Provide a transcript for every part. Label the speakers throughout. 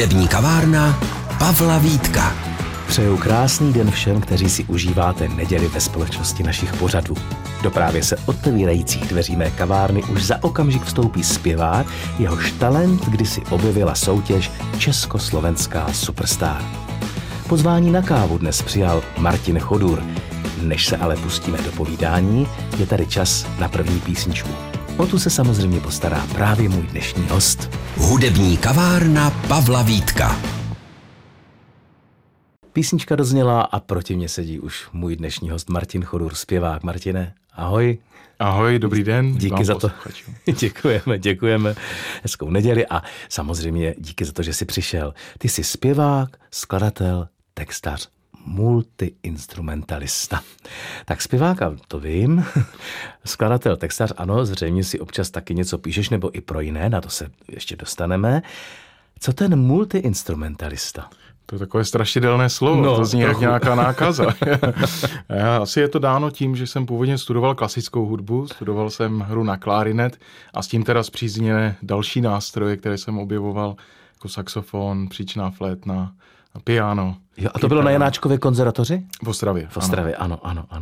Speaker 1: Hudební kavárna Pavla Vítka.
Speaker 2: Přeju krásný den všem, kteří si užíváte neděli ve společnosti našich pořadů. Do právě se otevírajících dveří mé kavárny už za okamžik vstoupí zpěvák, jehož talent kdysi objevila soutěž Československá superstar. Pozvání na kávu dnes přijal Martin Chodur. Než se ale pustíme do povídání, je tady čas na první písničku. O tu se samozřejmě postará právě můj dnešní host.
Speaker 1: Hudební kavárna Pavla Vítka.
Speaker 2: Písnička dozněla a proti mě sedí už můj dnešní host Martin Chodur, zpěvák. Martine, ahoj.
Speaker 3: Ahoj, dobrý den.
Speaker 2: Díky za to. Děkujeme. Hezkou neděli a samozřejmě díky za to, že jsi přišel. Ty jsi zpěvák, skladatel, textař, multiinstrumentalista. Tak zpěváka, to vím. Skladatel, textař, ano, zřejmě si občas taky něco píšeš, nebo i pro jiné, na to se ještě dostaneme. Co ten multiinstrumentalista?
Speaker 3: To je takové strašidelné slovo, to zní jak nějaká nákaza. Asi je to dáno tím, že jsem původně studoval klasickou hudbu, studoval jsem hru na klarinet a s tím teda zpřízněné další nástroje, které jsem objevoval, jako saxofon, příčná flétna, piano.
Speaker 2: Jo, a to bylo na Janáčkově konzervatoři?
Speaker 3: V Ostravě.
Speaker 2: V Ostravě, ano.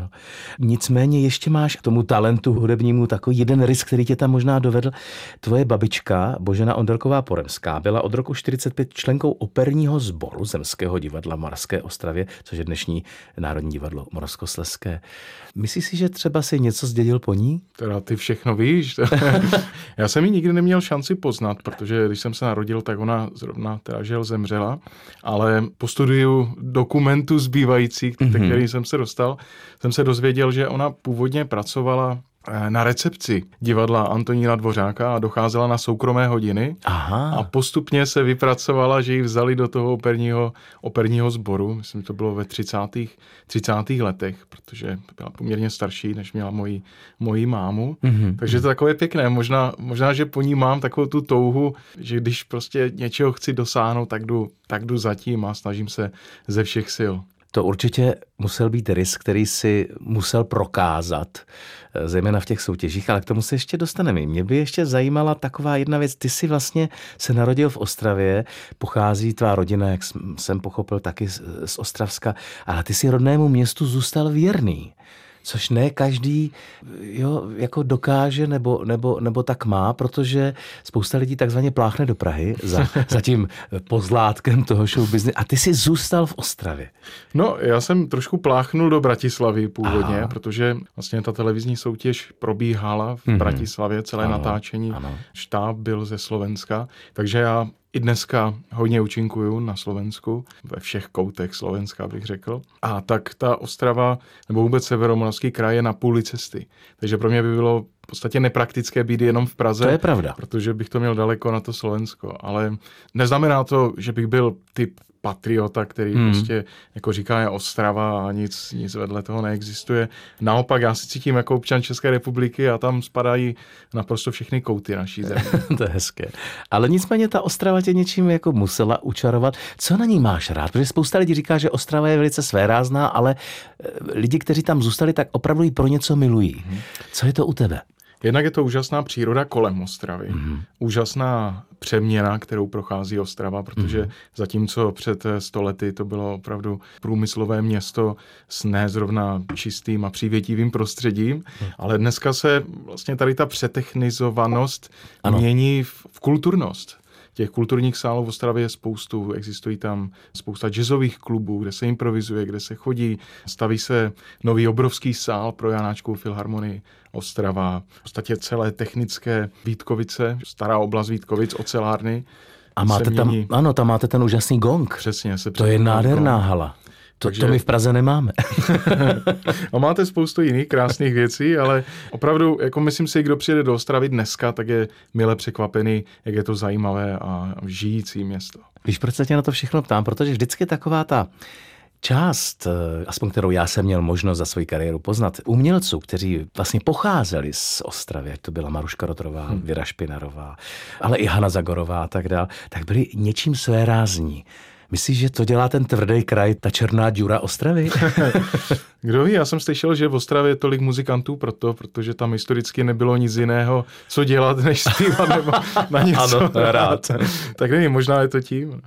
Speaker 2: Nicméně ještě máš k tomu talentu hudebnímu takový jeden rys, který tě tam možná dovedl. Tvoje babička Božena Onderková Poremská byla od roku 1945 členkou operního sboru Zemského divadla v Moravské Ostravě, což je dnešní Národní divadlo Moravskoslezské. Myslíš si, že třeba si něco zdědil po ní?
Speaker 3: Teda ty všechno víš. Já jsem ji nikdy neměl šanci poznat, protože když jsem se narodil, tak ona zrovna teda zemřela, ale po studiu dokumentů zbývajících, který jsem se dostal, jsem se dozvěděl, že ona původně pracovala na recepci divadla Antonína Dvořáka a docházela na soukromé hodiny.
Speaker 2: Aha.
Speaker 3: A postupně se vypracovala, že ji vzali do toho operního sboru. Myslím, že to bylo ve 30. letech, protože byla poměrně starší, než měla moji mámu. Takže to je takové pěkné. Možná, že po ní mám takovou tu touhu, že když prostě něčeho chci dosáhnout, tak jdu zatím a snažím se ze všech sil.
Speaker 2: To určitě musel být rys, který si musel prokázat, zejména v těch soutěžích, ale k tomu se ještě dostaneme. Mě by ještě zajímala taková jedna věc. Ty jsi vlastně se narodil v Ostravě, pochází tvá rodina, jak jsem pochopil, taky z Ostravska, ale ty si rodnému městu zůstal věrný. Což ne každý jako dokáže nebo tak má, protože spousta lidí takzvaně pláchne do Prahy za tím pozlátkem toho showbiznesu. A ty jsi zůstal v Ostravě.
Speaker 3: No, já jsem trošku pláchnul do Bratislavy původně, protože vlastně ta televizní soutěž probíhala v Bratislavě, celé natáčení. Štáb byl ze Slovenska, takže já i dneska hodně účinkuju na Slovensku, ve všech koutech Slovenska bych řekl. A tak ta Ostrava, nebo vůbec Severomoravský kraj je na půli cesty. Takže pro mě by bylo v podstatě nepraktické být jenom v Praze.
Speaker 2: To je pravda.
Speaker 3: Protože bych to měl daleko na to Slovensko. Ale neznamená to, že bych byl typ patriota, který prostě jako říká je Ostrava a nic vedle toho neexistuje. Naopak já si cítím jako občan České republiky a tam spadají naprosto všechny kouty naší země.
Speaker 2: To je hezké. Ale nicméně ta Ostrava tě něčím jako musela učarovat. Co na ní máš rád? Protože spousta lidí říká, že Ostrava je velice svérázná, ale lidi, kteří tam zůstali, tak opravdu ji pro něco milují. Co je to u tebe?
Speaker 3: Jednak je to úžasná příroda kolem Ostravy. Úžasná přeměna, kterou prochází Ostrava, protože zatímco před 100 lety to bylo opravdu průmyslové město s ne zrovna čistým a přívětivým prostředím, ale dneska se vlastně tady ta přetechnizovanost mění v kulturnost. Těch kulturních sálů v Ostravě je spoustu, existují tam spousta jazzových klubů, kde se improvizuje, kde se chodí, staví se nový obrovský sál pro Janáčkovou filharmonii Ostrava, v podstatě celé technické Vítkovice, stará oblast Vítkovic, ocelárny.
Speaker 2: A máte tam máte ten úžasný gong.
Speaker 3: Přesně.
Speaker 2: To je nádherná hala. To my v Praze nemáme.
Speaker 3: A máte spoustu jiných krásných věcí, ale opravdu, jako myslím si, kdo přijede do Ostravy dneska, tak je mile překvapený, jak je to zajímavé a žijící město.
Speaker 2: Víš, proč se tě na to všechno ptám? Protože vždycky taková ta část, aspoň kterou já jsem měl možnost za svou kariéru poznat, umělců, kteří vlastně pocházeli z Ostravy, ať to byla Maruška Rotrová, Věra Špinarová, ale i Hana Zagorová a tak dál, tak byli něčím svérázní. Myslíš, že to dělá ten tvrdý kraj, ta černá díra Ostravy?
Speaker 3: Kdo ví, já jsem slyšel, že v Ostravě je tolik muzikantů protože tam historicky nebylo nic jiného, co dělat, než zpívat nebo na něco
Speaker 2: ano, rád.
Speaker 3: Tak nevím, možná je to tím.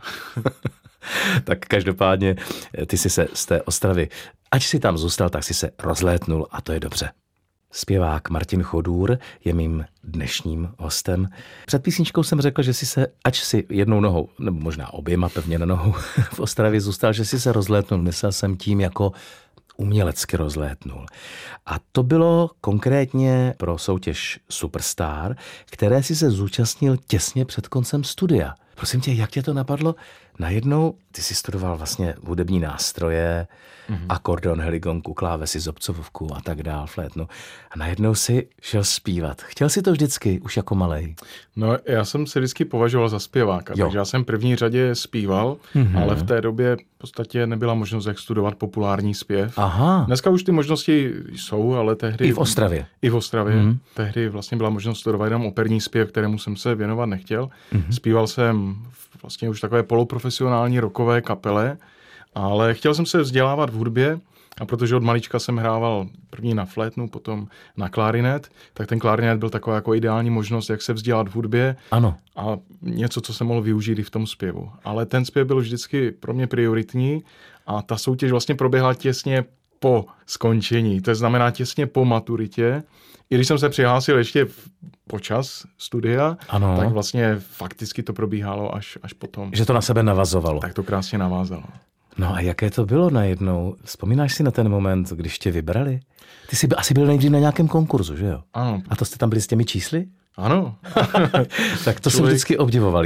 Speaker 2: Tak každopádně ty jsi se z té Ostravy, ať si tam zůstal, tak si se rozlétnul a to je dobře. Zpěvák Martin Chodůr je mým dnešním hostem. Před písničkou jsem řekl, že si se, ač si jednou nohou, nebo možná oběma pevně na nohou v Ostravě zůstal, že si se rozlétnul. Myslel jsem tím jako umělecky rozlétnul. A to bylo konkrétně pro soutěž Superstar, které si se zúčastnil těsně před koncem studia. Prosím tě, jak tě to napadlo? Najednou ty jsi studoval vlastně hudební nástroje, akordeon, heligonku, klávesy, zobcovku a tak dál, flétnu. A najednou si šel zpívat. Chtěl jsi to vždycky, už jako malej?
Speaker 3: No, já jsem se vždycky považoval za zpěváka, takže já jsem v první řadě zpíval, ale v té době v podstatě nebyla možnost, jak studovat populární zpěv.
Speaker 2: Aha.
Speaker 3: Dneska už ty možnosti jsou, ale tehdy...
Speaker 2: I v Ostravě.
Speaker 3: I v Ostravě. Tehdy vlastně byla možnost studovat jenom operní zpěv, kterému jsem se věnovat nechtěl. Zpíval jsem vlastně už takové poloprofesionální rockové kapele, ale chtěl jsem se vzdělávat v hudbě a protože od malička jsem hrával první na flétnu, potom na klarinet, tak ten klarinet byl taková jako ideální možnost, jak se vzdělat v hudbě.
Speaker 2: Ano.
Speaker 3: A něco, co jsem mohl využít i v tom zpěvu. Ale ten zpěv byl vždycky pro mě prioritní a ta soutěž vlastně proběhla těsně po skončení, to znamená těsně po maturitě. I když jsem se přihlásil ještě počas studia,
Speaker 2: ano.
Speaker 3: Tak vlastně fakticky to probíhalo až potom.
Speaker 2: Že to na sebe navazovalo.
Speaker 3: Tak to krásně navázalo.
Speaker 2: No a jaké to bylo najednou? Vzpomínáš si na ten moment, když tě vybrali? Ty jsi asi byl nejdřív na nějakém konkurzu, že jo?
Speaker 3: Ano.
Speaker 2: A to jste tam byli s těmi čísly?
Speaker 3: Ano.
Speaker 2: Tak to jsem vždycky obdivoval.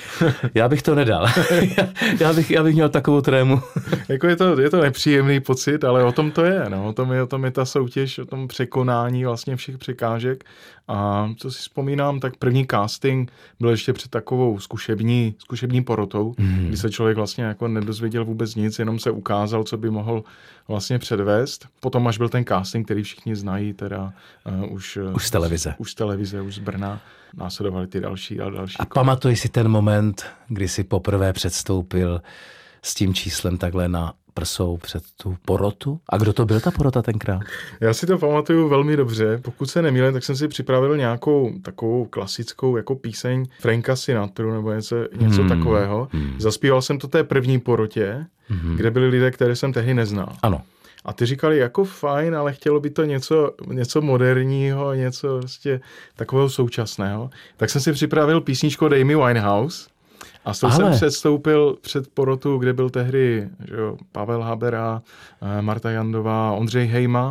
Speaker 2: Já bych to nedal. já bych měl takovou trému.
Speaker 3: Jako je to nepříjemný pocit, ale o tom to je. No. O tom je ta soutěž, o tom překonání vlastně všech překážek. A co si vzpomínám, tak první casting byl ještě před takovou zkušební porotou, kdy se člověk vlastně jako nedozvěděl vůbec nic, jenom se ukázal, co by mohl vlastně předvést. Potom až byl ten casting, který všichni znají, teda už z televize. Už z televize, už z Brna. Následovali ty další a další.
Speaker 2: A pamatuješ si ten moment, kdy jsi poprvé předstoupil s tím číslem takhle na prsou před tu porotu? A kdo to byl ta porota tenkrát?
Speaker 3: Já si to pamatuju velmi dobře. Pokud se nemýlím, tak jsem si připravil nějakou takovou klasickou jako píseň Franka Sinatru nebo něco takového. Zaspíval jsem to té první porotě, kde byli lidé, které jsem tehdy neznal.
Speaker 2: Ano.
Speaker 3: A ty říkali, jako fajn, ale chtělo by to něco moderního, něco prostě takového současného. Tak jsem si připravil písničku od Amy Winehouse a s tou jsem předstoupil před porotu, kde byl tehdy Pavel Habera, Marta Jandová, Ondřej Hejma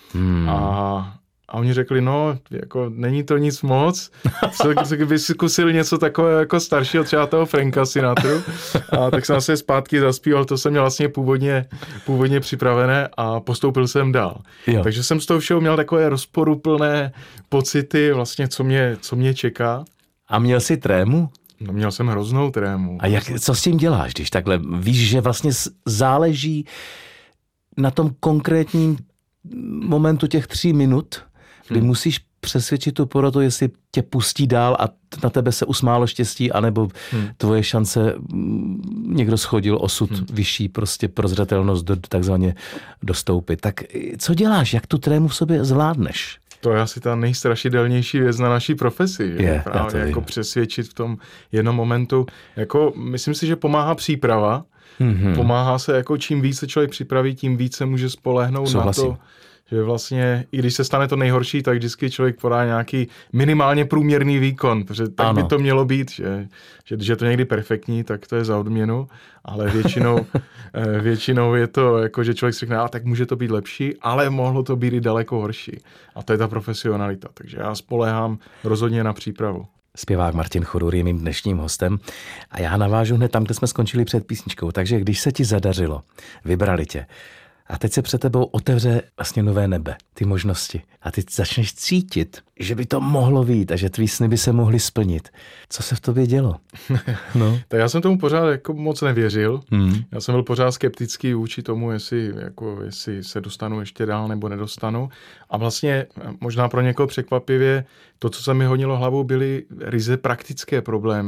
Speaker 3: a oni řekli, no, jako není to nic moc, kdyby si zkusil něco takového jako staršího, třeba toho Franka Sinatru. A tak jsem se zpátky zaspíval, to jsem měl vlastně původně připravené a postoupil jsem dál. Jo. Takže jsem z toho všeho měl takové rozporuplné pocity, vlastně co mě čeká.
Speaker 2: A měl jsi trému?
Speaker 3: No, měl jsem hroznou trému.
Speaker 2: A co s tím děláš, když takhle víš, že vlastně záleží na tom konkrétním momentu těch 3 minut, kdy musíš přesvědčit tu porotu, jestli tě pustí dál a na tebe se usmálo štěstí, anebo tvoje šance někdo schodil osud vyšší, prostě prozřetelnost takzvaně dostoupit. Tak co děláš? Jak tu trému v sobě zvládneš?
Speaker 3: To je asi ta nejstrašidelnější věc na naší profesi.
Speaker 2: Právě
Speaker 3: jako přesvědčit v tom jednom momentu. Jako, myslím si, že pomáhá příprava. Pomáhá se, jako čím více člověk připraví, tím více může spolehnout na to, že vlastně, i když se stane to nejhorší, tak vždycky člověk podá nějaký minimálně průměrný výkon, protože tak by to mělo být, že to někdy perfektní, tak to je za odměnu, ale většinou je to, jako, že člověk si řekne, tak může to být lepší, ale mohlo to být i daleko horší. A to je ta profesionalita, takže já spoléhám rozhodně na přípravu.
Speaker 2: Zpěvák Martin Chodůr je mým dnešním hostem a já navážu hned tam, kde jsme skončili před písničkou. Takže když se ti zadařilo, vybrali tě, a teď se před tebou otevře vlastně nové nebe, ty možnosti. A ty začneš cítit, že by to mohlo být a že tvý sny by se mohly splnit. Co se v tobě dělo? No.
Speaker 3: Tak já jsem tomu pořád jako moc nevěřil. Já jsem byl pořád skeptický vůči tomu, jestli se dostanu ještě dál nebo nedostanu. A vlastně možná pro někoho překvapivě, to, co se mi honilo hlavou, byly ryze praktické problémy.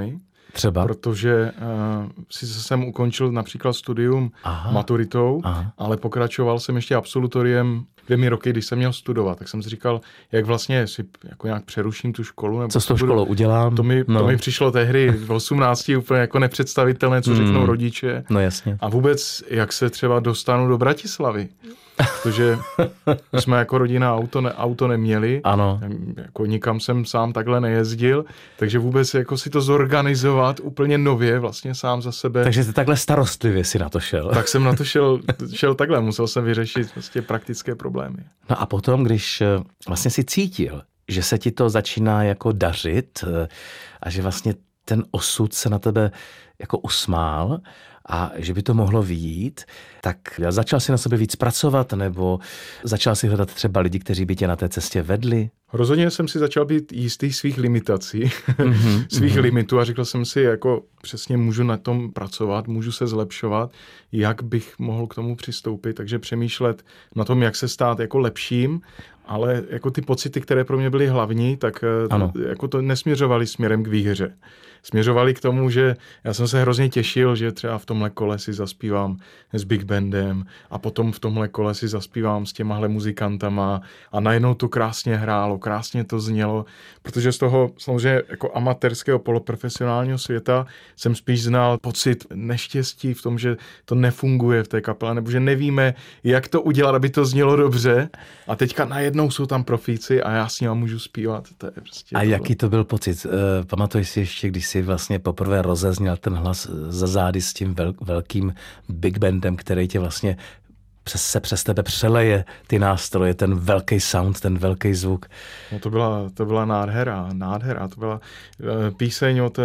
Speaker 2: Třeba?
Speaker 3: Protože sice jsem ukončil například studium maturitou, ale pokračoval jsem ještě absolutoriem 2 roky, když jsem měl studovat. Tak jsem si říkal, jak vlastně si jako nějak přeruším tu školu. Nebo
Speaker 2: co s tou školou udělám?
Speaker 3: To mi přišlo tehdy v 18 úplně jako nepředstavitelné, co řeknou rodiče.
Speaker 2: No jasně.
Speaker 3: A vůbec, jak se třeba dostanu do Bratislavy. Protože jsme jako rodina auto neměli.
Speaker 2: Ano.
Speaker 3: Jako nikam jsem sám takhle nejezdil, takže vůbec jako si to zorganizovat úplně nově vlastně sám za sebe.
Speaker 2: Takže ty takhle starostlivě si na to šel.
Speaker 3: Tak jsem na to šel takhle, musel jsem vyřešit vlastně praktické problémy.
Speaker 2: No a potom, když vlastně si cítil, že se ti to začíná jako dařit a že vlastně ten osud se na tebe jako usmál a že by to mohlo vyjít, tak začal si na sebe víc pracovat nebo začal si hledat třeba lidi, kteří by tě na té cestě vedli?
Speaker 3: Rozhodně jsem si začal být jistý svých limitací, svých limitů a řekl jsem si, jako přesně můžu na tom pracovat, můžu se zlepšovat, jak bych mohl k tomu přistoupit, takže přemýšlet na tom, jak se stát jako lepším, ale jako ty pocity, které pro mě byly hlavní, tak jako to nesměřovaly směrem k výhře. Směřovali k tomu, že já jsem se hrozně těšil, že třeba v tomhle kole si zaspívám s Big Bandem a potom v tomhle kole si zaspívám s těmahle muzikantama a najednou to krásně hrálo, krásně to znělo, protože z toho samozřejmě jako amatérského poloprofesionálního světa jsem spíš znal pocit neštěstí v tom, že to nefunguje v té kapele, nebo že nevíme, jak to udělat, aby to znělo dobře a teďka najednou jsou tam profíci a já s nimi můžu zpívat. To je prostě
Speaker 2: a jaký to byl pocit? Pamatuješ si ještě, když jsi vlastně poprvé rozezněl ten hlas za zády s tím velkým Big Bandem, který tě vlastně přes tebe přeleje ty nástroje, ten velký sound, ten velký zvuk.
Speaker 3: No to byla nádhera. To byla píseň od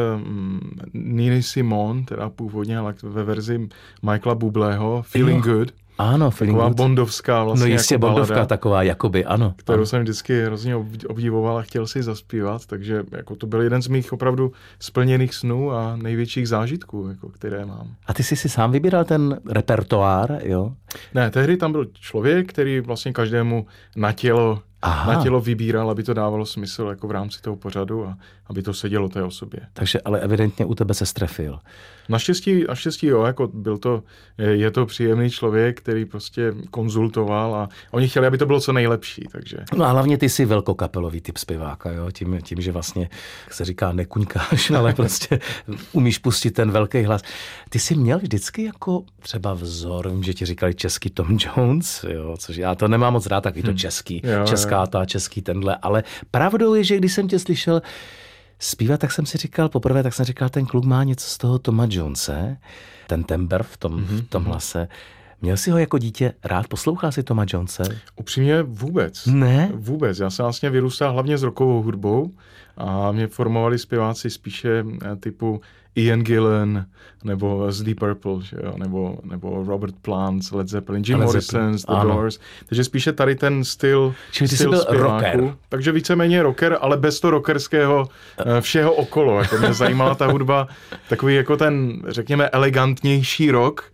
Speaker 3: Niny Simone, teda původně ve verzi Michaela Bublého, Feeling Good.
Speaker 2: Ano, Feeling Good.
Speaker 3: Taková bondovská vlastně.
Speaker 2: No jistě,
Speaker 3: jako
Speaker 2: bondovka
Speaker 3: balada,
Speaker 2: taková, jakoby, ano.
Speaker 3: Kterou jsem vždycky hrozně obdivoval a chtěl si zaspívat, takže jako to byl jeden z mých opravdu splněných snů a největších zážitků, jako, které mám.
Speaker 2: A ty jsi si sám vybíral ten repertoár, jo?
Speaker 3: Ne, tehdy tam byl člověk, který vlastně každému na tělo vybíral, aby to dávalo smysl jako v rámci toho pořadu a aby to sedělo té osobě.
Speaker 2: Takže ale evidentně u tebe se strefil.
Speaker 3: Naštěstí jo, jako je to příjemný člověk, který prostě konzultoval a oni chtěli, aby to bylo co nejlepší, takže.
Speaker 2: No a hlavně ty jsi velkokapelový typ zpěváka, jo, tím, že vlastně, jak se říká, nekuňkáš, ale prostě umíš pustit ten velký hlas. Ty jsi měl vždycky jako třeba vzor, že ti říkali český Tom Jones, jo, což já to nemám moc rád, takový to český, český tenhle, ale pravdou je, že když jsem tě slyšel zpívat, tak jsem si říkal, ten kluk má něco z toho Toma Jonese, ten tembr v tom hlase. Měl jsi ho jako dítě rád? Poslouchal jsi Toma Jonese?
Speaker 3: Upřímně vůbec.
Speaker 2: Ne?
Speaker 3: Vůbec. Já jsem vlastně vyrůstal hlavně s rockovou hudbou a mě formovali zpěváci spíše typu Ian Gillan nebo z Deep Purple, že jo? Nebo Robert Plant, Led Zeppelin, Jim Morrison, The Doors. Takže spíše tady ten styl zpěváků.
Speaker 2: Rocker.
Speaker 3: Takže víceméně rocker, ale bez toho rockerského všeho okolo. Jako mě zajímala ta hudba, takový jako ten, řekněme, elegantnější rock,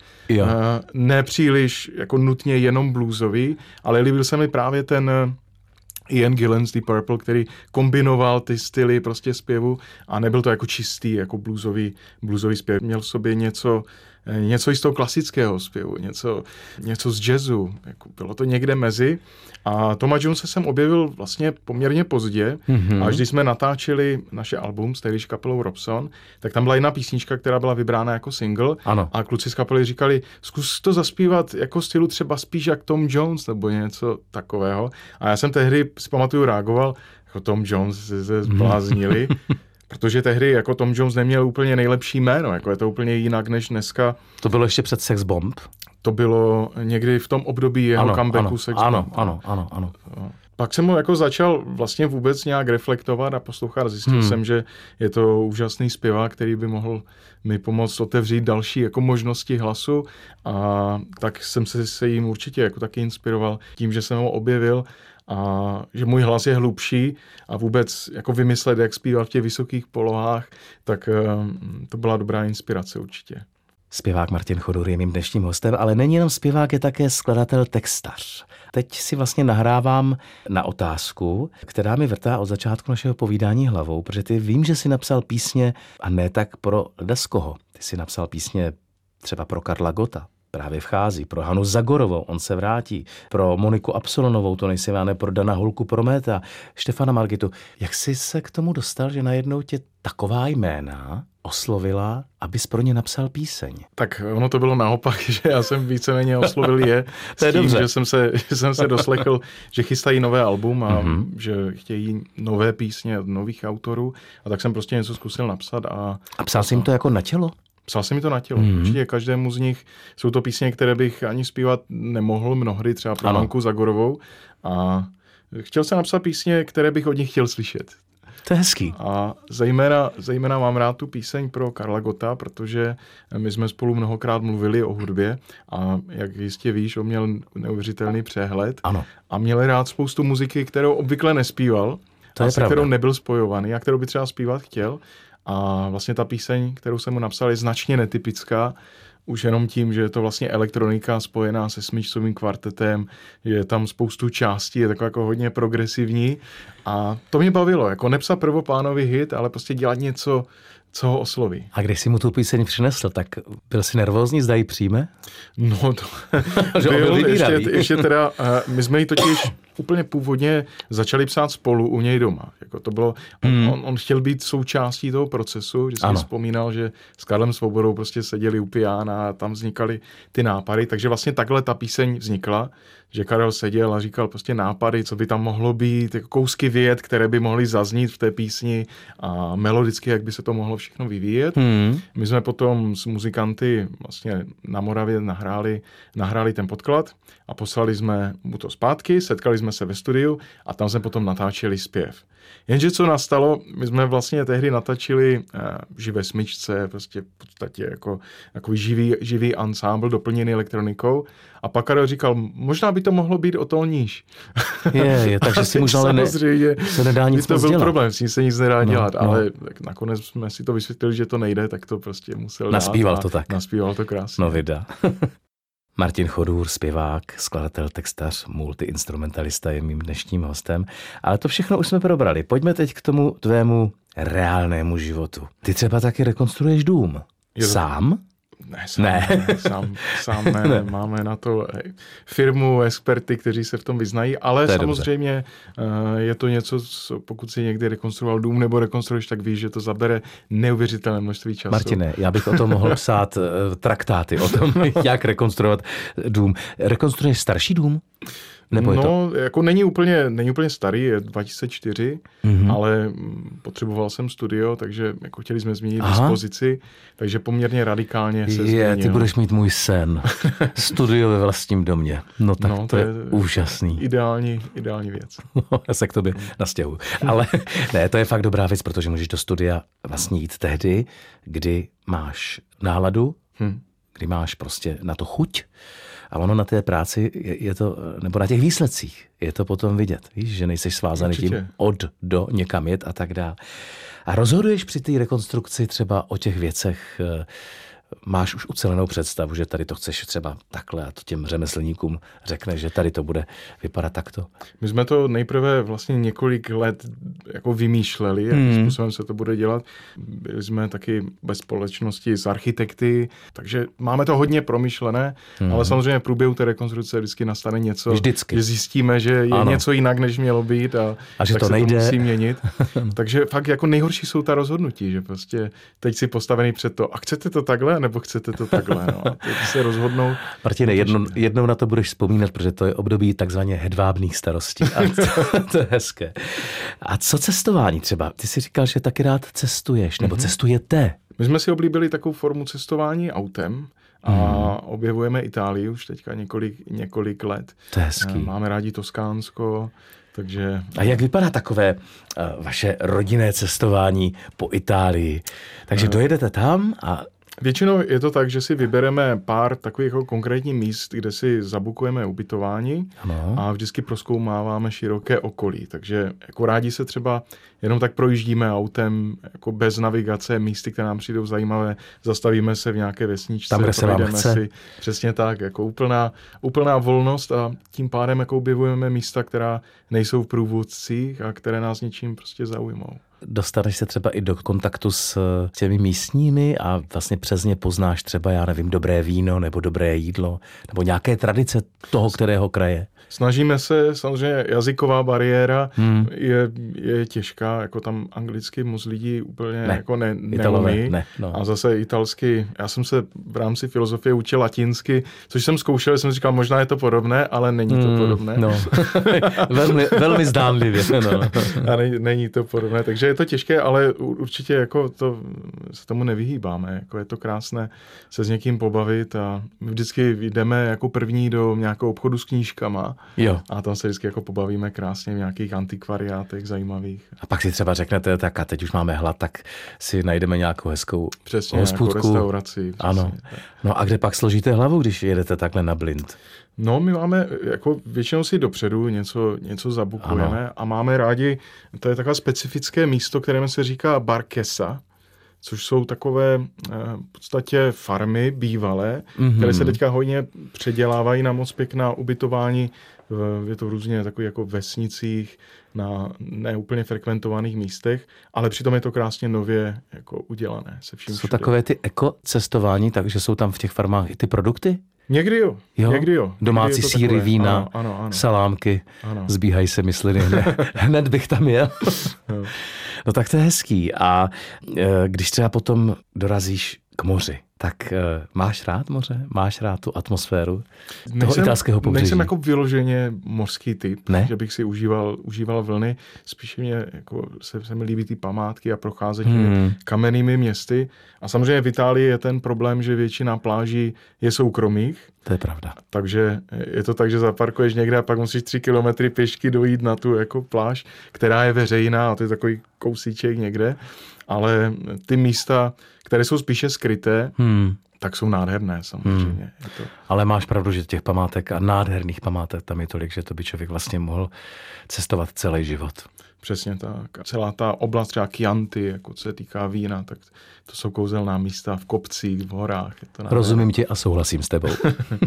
Speaker 3: nepříliš jako nutně jenom bluesový, ale líbil se mi právě ten Ian Gillan z Deep Purple, který kombinoval ty styly prostě zpěvu a nebyl to jako čistý, jako bluesový zpěv. Měl v sobě něco i z toho klasického zpěvu, něco z jazzu. Jako bylo to někde mezi. A Toma Jonese jsem objevil vlastně poměrně pozdě. Až když jsme natáčeli naše album s tehdejší kapelou Robson, tak tam byla jedna písnička, která byla vybrána jako single.
Speaker 2: Ano.
Speaker 3: A kluci z kapely říkali, zkus to zaspívat jako stylu třeba spíš jak Tom Jones nebo něco takového. A já jsem tehdy, si pamatuju, reagoval, jako Tom Jones se zbláznili. Protože tehdy jako Tom Jones neměl úplně nejlepší jméno, jako je to úplně jinak než dneska.
Speaker 2: To bylo ještě před Sex Bomb?
Speaker 3: To bylo někdy v tom období jeho comebacku Sex Bomb.
Speaker 2: Ano.
Speaker 3: Pak jsem ho jako začal vlastně vůbec nějak reflektovat a poslouchat. Zjistil jsem, že je to úžasný zpěvák, který by mohl mi pomoct otevřít další jako možnosti hlasu a tak jsem se jim určitě jako taky inspiroval tím, že jsem ho objevil a že můj hlas je hlubší a vůbec jako vymyslet, jak zpívat v těch vysokých polohách, tak to byla dobrá inspirace určitě.
Speaker 2: Zpěvák Martin Chodůr je mým dnešním hostem, ale není jenom zpěvák, je také skladatel, textař. Teď si vlastně nahrávám na otázku, která mi vrtá od začátku našeho povídání hlavou, protože ty vím, že si napsal písně a ne tak pro ledaskoho. Ty si napsal písně třeba pro Karla Gotta, právě vchází, pro Hanu Zagorovou, on se vrátí, pro Moniku Absolonovou, to nejsem já, ne, pro Dana Hulku Prométa, Štefana Margitu. Jak jsi se k tomu dostal, že najednou tě taková jména oslovila, abys pro ně napsal píseň?
Speaker 3: Tak ono to bylo naopak, že já jsem víceméně oslovil je
Speaker 2: to je
Speaker 3: s tím,
Speaker 2: dobře.
Speaker 3: že jsem se doslechl, že chystají nové album a že chtějí nové písně od nových autorů, a tak jsem prostě něco zkusil napsat. A
Speaker 2: psal jsi jim to jako na tělo?
Speaker 3: Psal jsem mi to na tělo. Určitě každému z nich jsou to písně, které bych ani zpívat nemohl mnohdy, třeba pro Hanku Zagorovou. A chtěl jsem napsat písně, které bych od nich chtěl slyšet.
Speaker 2: To je hezký.
Speaker 3: A zejména mám rád tu píseň pro Karla Gotta, protože my jsme spolu mnohokrát mluvili o hudbě a jak jistě víš, on měl neuvěřitelný přehled.
Speaker 2: Ano.
Speaker 3: A měl rád spoustu muziky, kterou obvykle nespíval, a se kterou nebyl spojovaný a kterou by třeba zpívat chtěl. A vlastně ta píseň, kterou jsem mu napsal, je značně netypická, už jenom tím, že je to vlastně elektronika spojená se smyčcovým kvartetem, je tam spoustu částí, je taková jako hodně progresivní a to mě bavilo, jako nepsat prvoplánový hit, ale prostě dělat něco, co ho osloví.
Speaker 2: A když jsi mu tu píseň přinesl, tak byl jsi nervózní, zda ji přijme?
Speaker 3: No to byl ještě teda, my jsme ji totiž úplně původně začali psát spolu u něj doma. Jako to bylo, on chtěl být součástí toho procesu, že si vzpomínal, že s Karlem Svobodou prostě seděli u piána a tam vznikaly ty nápady, takže vlastně takhle ta píseň vznikla, že Karel seděl a říkal prostě nápady, co by tam mohlo být, jako kousky vět, které by mohly zaznít v té písni a melodicky, jak by se to mohlo všechno vyvíjet. My jsme potom s muzikanty vlastně na Moravě nahráli ten podklad a poslali jsme mu to zpátky, setkali jsme se ve studiu a tam jsme potom natáčeli zpěv. Jenže co nastalo, my jsme vlastně tehdy natáčeli živé smyčce, prostě v podstatě jako takový živý ansámbl doplněný elektronikou a pak Karel říkal, možná by to mohlo být o to níž.
Speaker 2: Takže si možná se nedá nic moc dělat.
Speaker 3: To byl problém, s ní se nic nedá dělat, ale nakonec jsme si to vysvětlili, že to nejde, tak to prostě musel
Speaker 2: naspíval to tak.
Speaker 3: Naspíval to krásně.
Speaker 2: No vida. Martin Chodůr, zpěvák, skladatel, textař, multiinstrumentalista je mým dnešním hostem. Ale to všechno už jsme probrali. Pojďme teď k tomu tvému reálnému životu. Ty třeba taky rekonstruuješ dům. Sám?
Speaker 3: Sám ne. Máme na to firmu, experty, kteří se v tom vyznají, ale samozřejmě je to něco, pokud si někdy rekonstruoval dům nebo rekonstruuješ, tak víš, že to zabere neuvěřitelné množství času.
Speaker 2: Martine, já bych o tom mohl psát traktáty, o tom, jak rekonstruovat dům. Rekonstruuješ starší dům?
Speaker 3: Jako není úplně starý, je 2004, ale potřeboval jsem studio, takže jako chtěli jsme změnit dispozici, takže poměrně radikálně se změnil.
Speaker 2: Ty budeš mít můj sen. Studio ve vlastním domě. No tak to je úžasný.
Speaker 3: Ideální věc.
Speaker 2: Já se k tobě nastěhuju. Ale ne, to je fakt dobrá věc, protože můžeš do studia vlastně jít tehdy, kdy máš náladu, kdy máš prostě na to chuť. A ono na té práci je to, nebo na těch výsledcích je to potom vidět. Víš, že nejseš svázaný tím od do někam jet a tak dále. A rozhoduješ při té rekonstrukci třeba o těch věcech, máš už ucelenou představu, že tady to chceš třeba takhle a to těm řemeslníkům řekneš, že tady to bude vypadat takto?
Speaker 3: My jsme to nejprve vlastně několik let jako vymýšleli, jakým způsobem se to bude dělat. Byli jsme taky bez společnosti s architekty, takže máme to hodně promyšlené, ale samozřejmě v průběhu té rekonstrukce vždycky nastane něco, že zjistíme, že je něco jinak, než mělo být a že tak to nejde. To musí měnit. Takže fakt jako nejhorší jsou ta rozhodnutí, že prostě teď si postavený před to a chcete to takhle, nebo chcete to takhle. No. A teď se rozhodnou.
Speaker 2: Martine, jednou na to budeš vzpomínat, protože to je období takzvaně hedvábných starostí. A to je hezké. A co cestování třeba? Ty jsi říkal, že taky rád cestuješ, nebo cestujete.
Speaker 3: My jsme si oblíbili takovou formu cestování autem a objevujeme Itálii už teďka několik let.
Speaker 2: To je hezký.
Speaker 3: Máme rádi Toskánsko. Takže...
Speaker 2: A jak vypadá takové vaše rodinné cestování po Itálii? Takže dojedete tam a...
Speaker 3: Většinou je to tak, že si vybereme pár takových jako konkrétních míst, kde si zabukujeme ubytování a vždycky prozkoumáváme široké okolí. Takže jako rádi se třeba jenom tak projíždíme autem jako bez navigace, místy, které nám přijdou zajímavé, zastavíme se v nějaké vesničce,
Speaker 2: tam, kde se vám chce.
Speaker 3: Si, přesně tak, jako úplná volnost a tím pádem jako objevujeme místa, která nejsou v průvodcích a které nás něčím prostě zaujmou.
Speaker 2: Dostaneš se třeba i do kontaktu s těmi místními a vlastně přes ně poznáš třeba, já nevím, dobré víno nebo dobré jídlo nebo nějaké tradice toho, kterého kraje?
Speaker 3: Snažíme se, samozřejmě jazyková bariéra je těžká, jako tam anglicky moc lidí úplně jako neumí. A zase italsky, já jsem se v rámci filozofie učil latinsky, což jsem zkoušel, jsem říkal, možná je to podobné, ale není to podobné.
Speaker 2: No. velmi zdánlivě. No.
Speaker 3: A není to podobné, takže je to těžké, ale určitě jako to se tomu nevyhýbáme, jako je to krásné se s někým pobavit a my vždycky jdeme jako první do nějakého obchodu s knížkama.
Speaker 2: Jo.
Speaker 3: A tam se vždycky jako pobavíme krásně v nějakých antikvariátech zajímavých.
Speaker 2: A pak si třeba řeknete, tak a teď už máme hlad, tak si najdeme nějakou hezkou hospodku.
Speaker 3: Nějakou restauraci.
Speaker 2: Ano. No a kde pak složíte hlavu, když jedete takhle na blind?
Speaker 3: No, my máme, jako většinou si dopředu něco zabukujeme a máme rádi, to je takové specifické místo, kterému se říká Barkesa, což jsou takové v podstatě farmy bývalé, které se teďka hodně předělávají na moc pěkná ubytování. Je to různě takových jako vesnicích, na neúplně frekventovaných místech, ale přitom je to krásně nově jako udělané.
Speaker 2: Jsou takové ty ekocestování, takže jsou tam v těch farmách i ty produkty?
Speaker 3: Někdy jo.
Speaker 2: Domácí sýry, vína, ano. Salámky, zbíhají se mysliny. Hned bych tam jel. No tak to je hezký. A když třeba potom dorazíš k moři, tak máš rád moře? Máš rád tu atmosféru toho italského pobřeží?
Speaker 3: Nejsem jako vyloženě mořský typ,
Speaker 2: ne?
Speaker 3: Že bych si užíval vlny. Spíš mě jako se mi líbí ty památky a procházet kamennými městy. A samozřejmě v Itálii je ten problém, že většina pláží je soukromých.
Speaker 2: To je pravda.
Speaker 3: Takže je to tak, že zaparkuješ někde a pak musíš 3 kilometry pěšky dojít na tu jako pláž, která je veřejná a to je takový kousíček někde. Ale ty místa, které jsou spíše skryté, tak jsou nádherné samozřejmě.
Speaker 2: Ale máš pravdu, že těch památek a nádherných památek tam je tolik, že to by člověk vlastně mohl cestovat celý život.
Speaker 3: Přesně tak. Celá ta oblast třeba Chianti, jako co se týká vína, tak to jsou kouzelná místa v kopcích, v horách. Je to
Speaker 2: rozumím tě a souhlasím s tebou.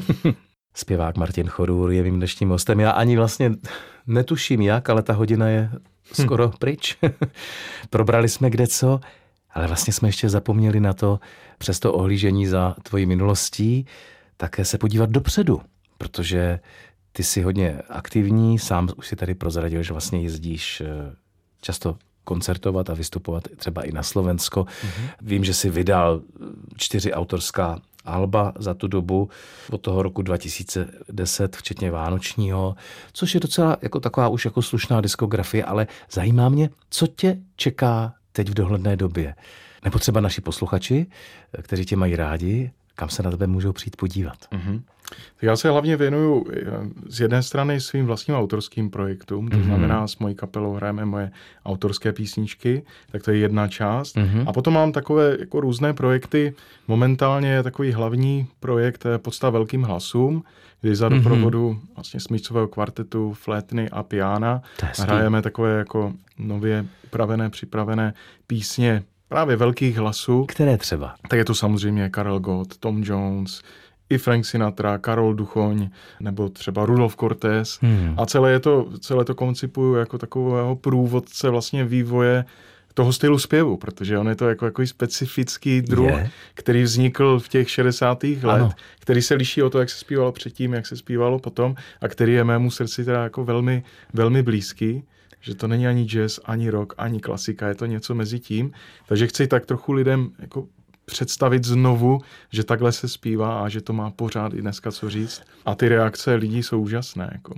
Speaker 2: Zpěvák Martin Chodůr je mým dnešním hostem. Já ani vlastně netuším jak, ale ta hodina je skoro pryč. Probrali jsme kdeco, ale vlastně jsme ještě zapomněli na to, přes to ohlížení za tvojí minulostí, také se podívat dopředu, protože ty jsi hodně aktivní, sám už si tady prozradil, že vlastně jezdíš často koncertovat a vystupovat třeba i na Slovensko. Vím, že jsi vydal 4 autorská alba za tu dobu od toho roku 2010, včetně vánočního, což je docela jako taková už jako slušná diskografie, ale zajímá mě, co tě čeká teď v dohledné době. Nebo třeba naši posluchači, kteří tě mají rádi, kam se na tebe můžou přijít podívat.
Speaker 3: Tak já se hlavně věnuju z jedné strany svým vlastním autorským projektům, to znamená s mojí kapelou hrajeme moje autorské písničky, tak to je jedna část. A potom mám takové jako různé projekty. Momentálně je takový hlavní projekt Podsta velkým hlasům, kdy za doprovodu vlastně smyčcového kvartetu, flétny a piana hrajeme takové jako nově upravené, připravené písně právě velkých hlasů.
Speaker 2: Které třeba?
Speaker 3: Tak je to samozřejmě Karel Gott, Tom Jones, i Frank Sinatra, Karol Duchoň, nebo třeba Rudolf Cortés. A celé to koncipuju jako takového průvodce vlastně vývoje toho stylu zpěvu, protože on je to jako specifický druh, který vznikl v těch 60. let, který se liší od toho, jak se zpívalo předtím, jak se zpívalo potom a který je mému srdci teda jako velmi, velmi blízký. Že to není ani jazz, ani rock, ani klasika, je to něco mezi tím. Takže chci tak trochu lidem jako představit znovu, že takhle se zpívá a že to má pořád i dneska co říct. A ty reakce lidí jsou úžasné, jako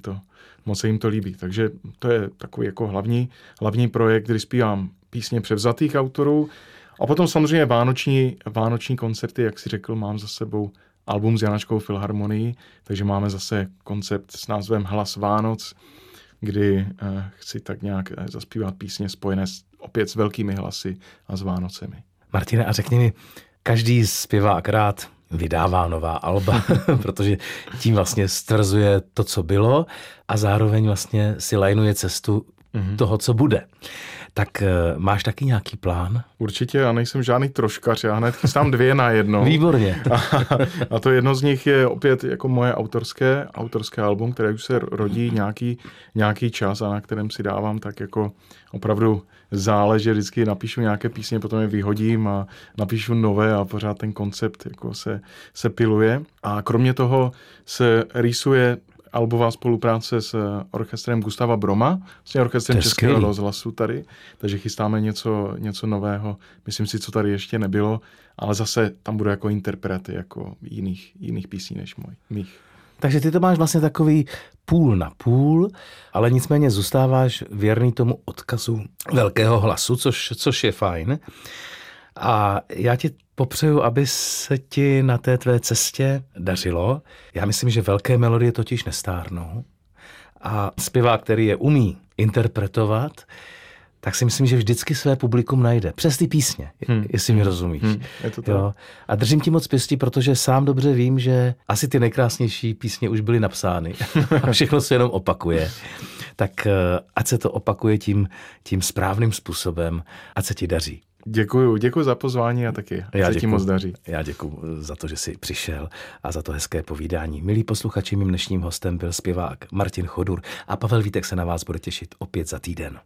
Speaker 3: moc se jim to líbí. Takže to je takový jako hlavní projekt, kdy zpívám písně převzatých autorů. A potom samozřejmě vánoční koncerty, jak si řekl, mám za sebou album s Janačkou filharmonií, takže máme zase koncept s názvem Hlas Vánoc, kdy chci tak nějak zaspívat písně spojené opět s velkými hlasy a s Vánocemi.
Speaker 2: Martine, a řekni mi, každý zpěvák rád vydává nová alba, protože tím vlastně stvrzuje to, co bylo a zároveň vlastně si lajnuje cestu toho, co bude. Tak máš taky nějaký plán?
Speaker 3: Určitě, já nejsem žádný troškař, já hned chystám 2 na jedno.
Speaker 2: Výborně.
Speaker 3: A to jedno z nich je opět jako moje autorské album, které už se rodí nějaký čas a na kterém si dávám tak jako opravdu záleží, vždycky napíšu nějaké písně, potom je vyhodím a napíšu nové a pořád ten koncept jako se piluje. A kromě toho se rýsuje albová spolupráce s orchestrem Gustava Broma, vlastně orchestrem Českého rozhlasu tady, takže chystáme něco nového, myslím si, co tady ještě nebylo, ale zase tam bude jako interprety jako jiných písní než mých.
Speaker 2: Takže ty to máš vlastně takový půl na půl, ale nicméně zůstáváš věrný tomu odkazu velkého hlasu, což je fajn. A já ti popřeju, aby se ti na té tvé cestě dařilo. Já myslím, že velké melodie totiž nestárnou. A zpěvák, který je umí interpretovat, tak si myslím, že vždycky své publikum najde. Přes ty písně, jestli mi rozumíš.
Speaker 3: Je to tak.
Speaker 2: Jo. A držím ti moc pěstí, protože sám dobře vím, že asi ty nejkrásnější písně už byly napsány. A všechno se jenom opakuje. Tak ať se to opakuje tím správným způsobem, ať se ti daří.
Speaker 3: Děkuji za pozvání a taky se ti moc daří.
Speaker 2: Já děkuji za to, že jsi přišel a za to hezké povídání. Milí posluchači, mým dnešním hostem byl zpěvák Martin Chodur a Pavel Vítek se na vás bude těšit opět za týden.